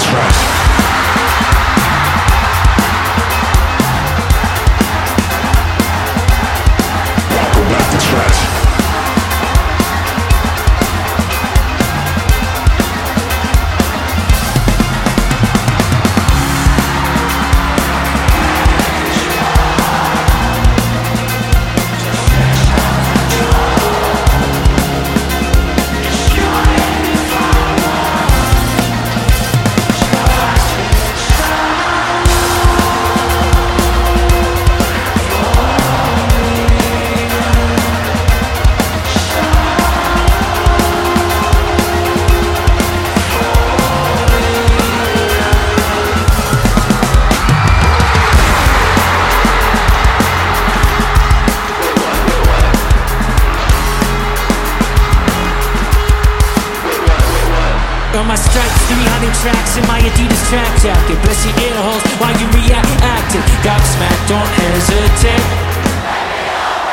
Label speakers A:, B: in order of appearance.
A: On my stripes, 300 tracks in my Adidas track jacket. Bless your ear holes while you react acting. Gobsmacked, don't hesitate.